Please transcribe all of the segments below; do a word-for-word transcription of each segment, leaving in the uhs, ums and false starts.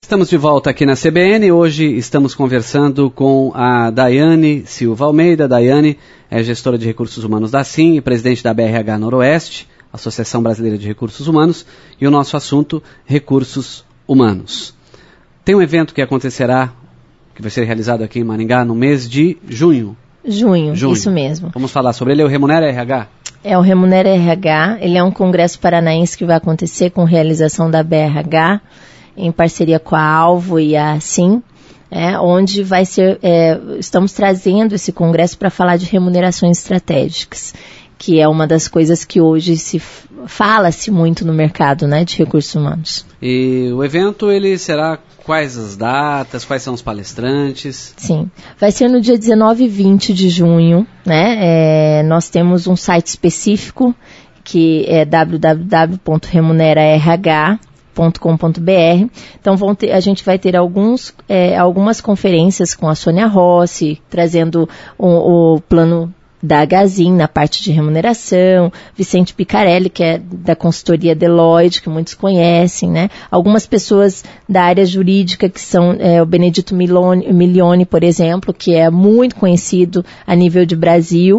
Estamos de volta aqui na C B N. Hoje estamos conversando com a Daiane Silva Almeida. Daiane é gestora de recursos humanos da ASIM e presidente da B R H Noroeste, Associação Brasileira de Recursos Humanos, e o nosso assunto, recursos humanos. Tem um evento que acontecerá, que vai ser realizado aqui em Maringá no mês de junho. Junho, junho. Isso mesmo. Vamos falar sobre ele, é o Remunera R H? É o Remunera R H, ele é um congresso paranaense que vai acontecer com realização da B R H, em parceria com a Alvo e a ASIM, é, onde vai ser, é, estamos trazendo esse congresso para falar de remunerações estratégicas, que é uma das coisas que hoje se fala-se muito no mercado, né, de recursos humanos. E o evento, ele será quais as datas, quais são os palestrantes? Sim, vai ser no dia dezenove e vinte de junho, né, é, nós temos um site específico, que é w w w ponto remunera r h ponto com ponto b r. Então vão ter, a gente vai ter alguns, é, algumas conferências com a Sônia Rossi, trazendo o, o plano da Gazin na parte de remuneração, Vicente Picarelli, que é da consultoria Deloitte, que muitos conhecem, né? Algumas pessoas da área jurídica, que são é, o Benedito Milione, Milione, por exemplo, que é muito conhecido a nível de Brasil,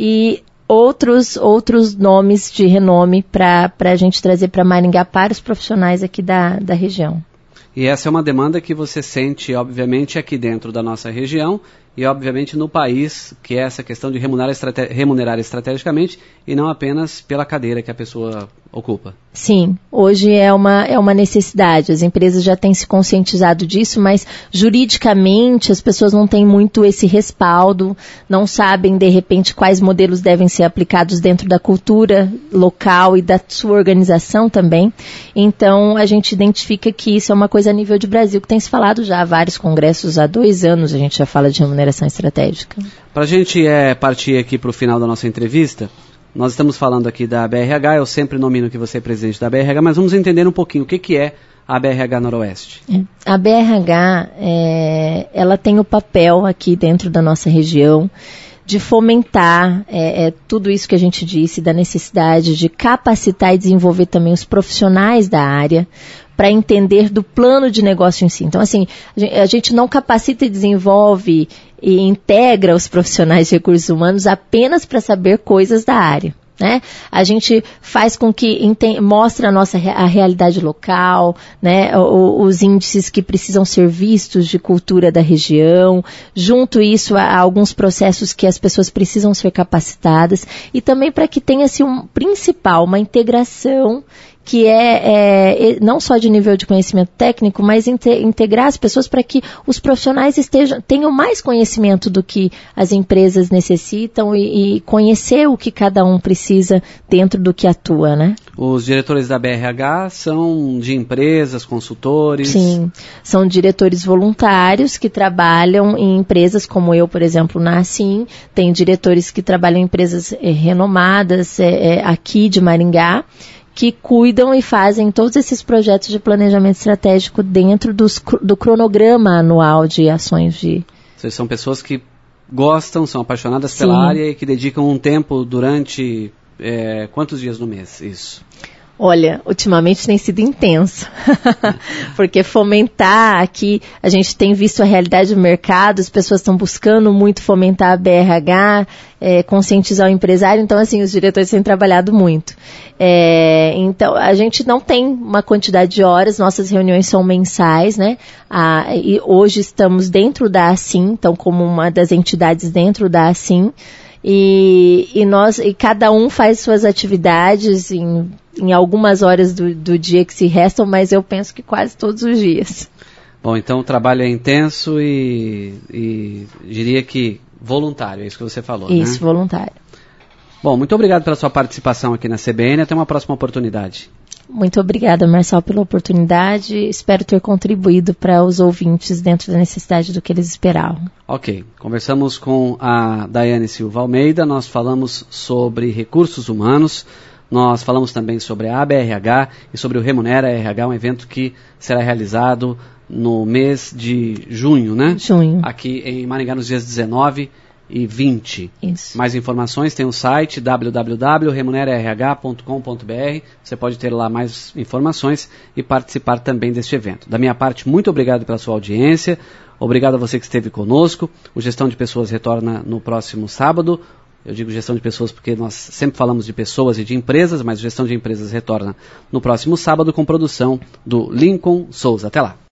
e Outros, outros nomes de renome para a gente trazer para Maringá para os profissionais aqui da, da região. E essa é uma demanda que você sente, obviamente, aqui dentro da nossa região e, obviamente, no país, que é essa questão de remunerar, estrate- remunerar estrategicamente e não apenas pela cadeira que a pessoa ocupa. Sim, hoje é uma, é uma necessidade. As empresas já têm se conscientizado disso, mas juridicamente as pessoas não têm muito esse respaldo, não sabem, de repente, quais modelos devem ser aplicados dentro da cultura local e da sua organização também. Então, a gente identifica que isso é uma coisa a nível de Brasil, que tem se falado já há vários congressos, há dois anos a gente já fala de remuneração estratégica. Para a gente é, partir aqui para o final da nossa entrevista, nós estamos falando aqui da B R H, eu sempre nomino que você é presidente da B R H, mas vamos entender um pouquinho o que, que é a B R H Noroeste. É. A B R H, é, ela tem o papel aqui dentro da nossa região de fomentar é, é, tudo isso que a gente disse, da necessidade de capacitar e desenvolver também os profissionais da área, para entender do plano de negócio em si. Então, assim, a gente não capacita e desenvolve e integra os profissionais de recursos humanos apenas para saber coisas da área, né? A gente faz com que ente- mostre a nossa a realidade local, né? O, os índices que precisam ser vistos de cultura da região, junto isso a, a alguns processos que as pessoas precisam ser capacitadas, e também para que tenha assim, um principal, uma integração que é, é não só de nível de conhecimento técnico, mas inte, integrar as pessoas para que os profissionais estejam, tenham mais conhecimento do que as empresas necessitam e, e conhecer o que cada um precisa dentro do que atua, né? Os diretores da B R H são de empresas, consultores? Sim, são diretores voluntários que trabalham em empresas como eu, por exemplo, na ASIM. Tem diretores que trabalham em empresas é, renomadas é, é, aqui de Maringá, que cuidam e fazem todos esses projetos de planejamento estratégico dentro dos, do cronograma anual de ações de... Vocês são pessoas que gostam, são apaixonadas Sim. pela área e que dedicam um tempo durante é, quantos dias no mês? Isso. Olha, ultimamente tem sido intenso, porque fomentar aqui, a gente tem visto a realidade do mercado, as pessoas estão buscando muito fomentar a B R H, é, conscientizar o empresário, então assim, os diretores têm trabalhado muito. É, então, a gente não tem uma quantidade de horas, nossas reuniões são mensais, né? Ah, e hoje estamos dentro da ASIM, então como uma das entidades dentro da ASIM, e, e, nós, e cada um faz suas atividades em, em algumas horas do, do dia que se restam, mas eu penso que quase todos os dias. Bom, então o trabalho é intenso e, e diria que voluntário, é isso que você falou, Isso, né? voluntário. Bom, muito obrigado pela sua participação aqui na C B N, até uma próxima oportunidade. Muito obrigada, Marcelo, pela oportunidade. Espero ter contribuído para os ouvintes dentro da necessidade do que eles esperavam. Ok, conversamos com a Daiane Silva Almeida, nós falamos sobre recursos humanos, nós falamos também sobre a B R H e sobre o Remunera R H, um evento que será realizado no mês de junho, né? Junho. Aqui em Maringá, nos dias dezenove e vinte. Isso. Mais informações tem o site w w w ponto remunera r h ponto com ponto b r. Você pode ter lá mais informações e participar também deste evento. Da minha parte, muito obrigado pela sua audiência. Obrigado a você que esteve conosco. O Gestão de Pessoas retorna no próximo sábado. Eu digo gestão de pessoas porque nós sempre falamos de pessoas e de empresas, mas gestão de empresas retorna no próximo sábado com produção do Lincoln Souza. Até lá.